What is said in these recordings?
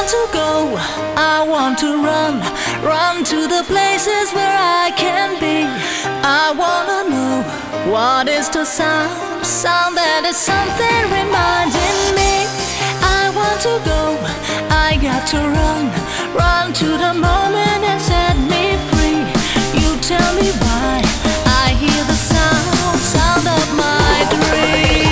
want to go, I want to run, run to the places where I can be. I wanna know what is the sound, sound that is something reminding me. I want to go, I got to run, run to the moment and set me free. You tell me why I hear the sound, sound of my dreams.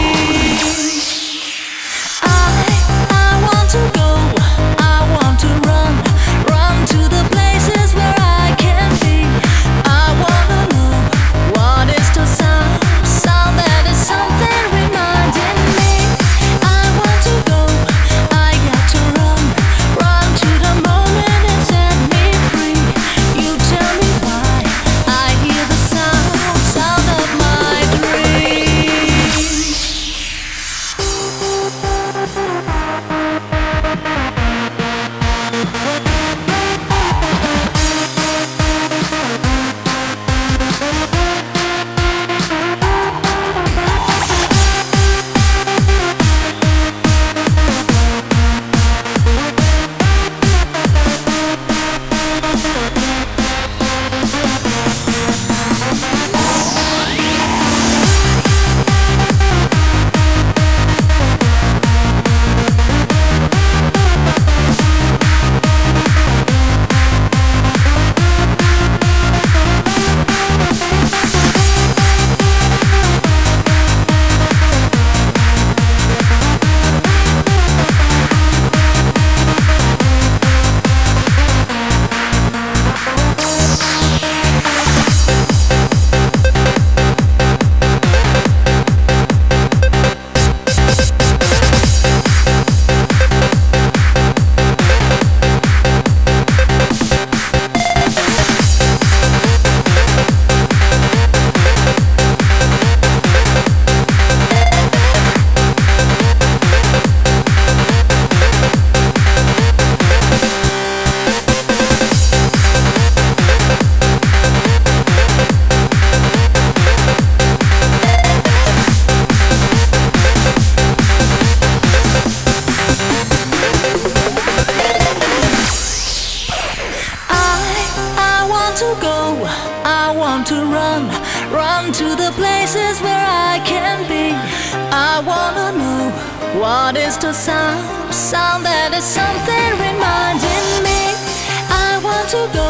I want to go, I want to run, run to the places where I can be. I wanna know what is the sound, sound that is something reminding me. I want to go, I got to run, run to the moment and set me free. You tell me why I hear the sound, sound of my dreams. To go, I want to run, run to the places where I can be. I wanna know what is the sound, sound that is something reminding me. I want to go,